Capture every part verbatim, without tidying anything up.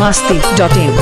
masti dot in.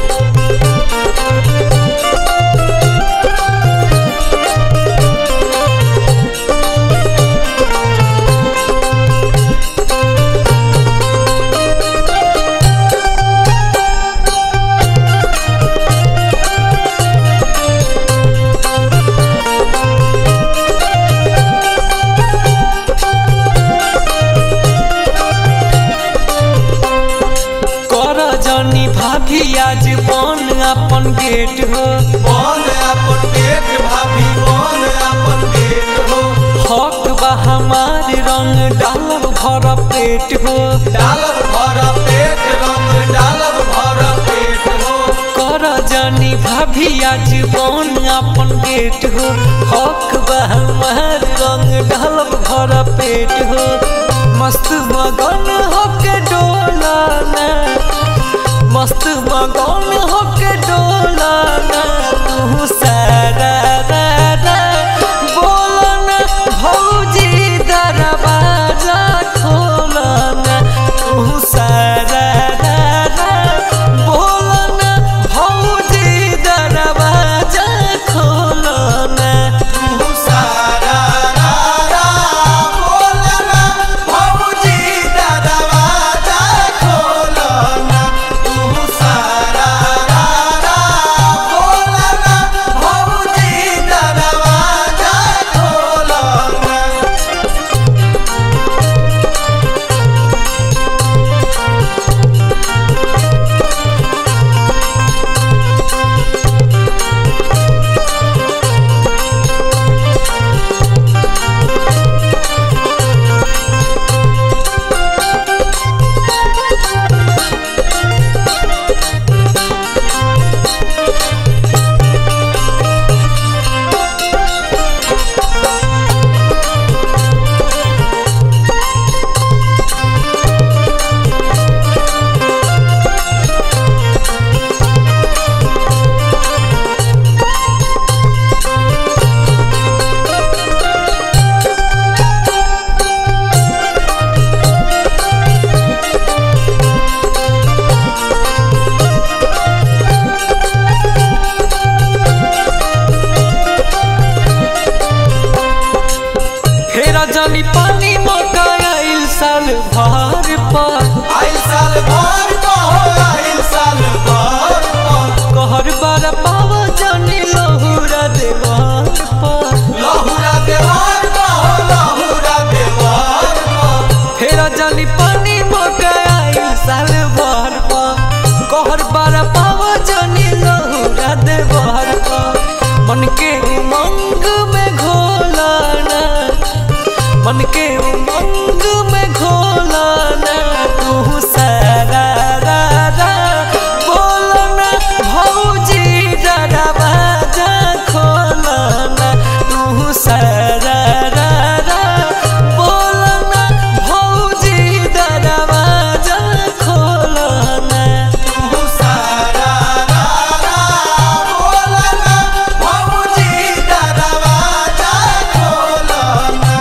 भाभी आज बन अपन गेट हो बन अपन गेट भाभी बन अपन गेट हो हक बा हमार रंग डालब भर पेट हो डालब भर पेट रंग डालब भर पेट हो कर जानी भाभी आज बन अपन गेट हो हक बा हमार रंग डालब भर पेट हो मस्त मगन होके डोला ना मस्त मगन होके डोला ना तू सारा रा बोला ना भौजी दरवाजा खोला ना तू सारा रा बोला ना भौजी दरवाजा खोला ना तू सारा रा बोला ना भौजी दरवाजा खोला ना जानी पानी मौका आइल साल भर पर आइल साल भर पर आइल साल भर पर कहर बार पाव जानी लहुरा देवार पर लहुरा देवार पर लहुरा देवार पर फेरा जानी पानी मौका आइल साल भर पर कहर बार पाव जानी लहुरा देवार पर मन के उमंग में घोला ना मन के उमंग में घोला ना तू सारा रा रा बोला ना भौजी दरवाजा खोला ना तू सारा रा रा बोला ना भौजी दरवाजा खोला ना तू सारा रा बोला ना भौजी दरवाजा खोला ना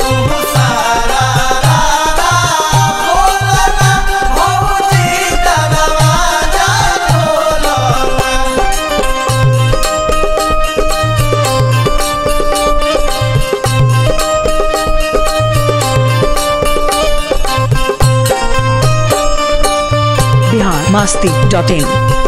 Bihar masti dot in.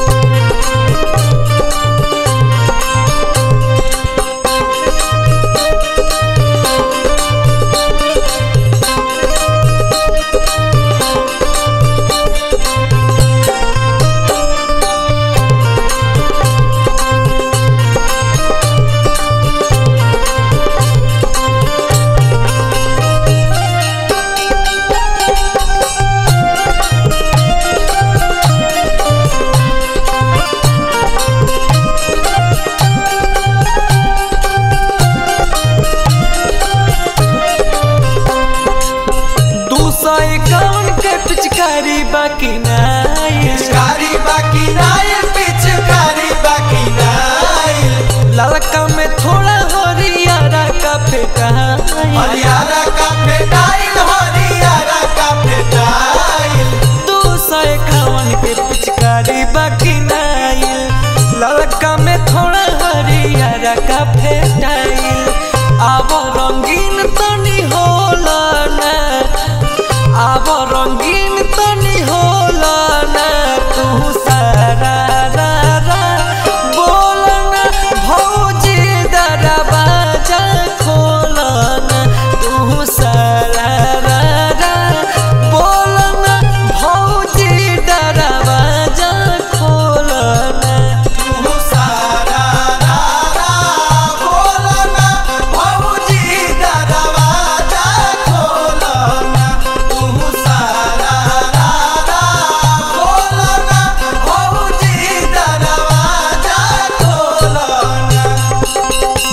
पिचकारी बाकी नाई पिचकारी बाकी नाई पिचकारी बाकी नाई ललका में थोड़ा हरियारा का फेटाइल हरियारा का फेटाइल हरियारा का फेटाइल दो सौ इक्यावन के पिचकारी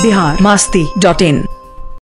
बिहार मास्ती डॉट इन।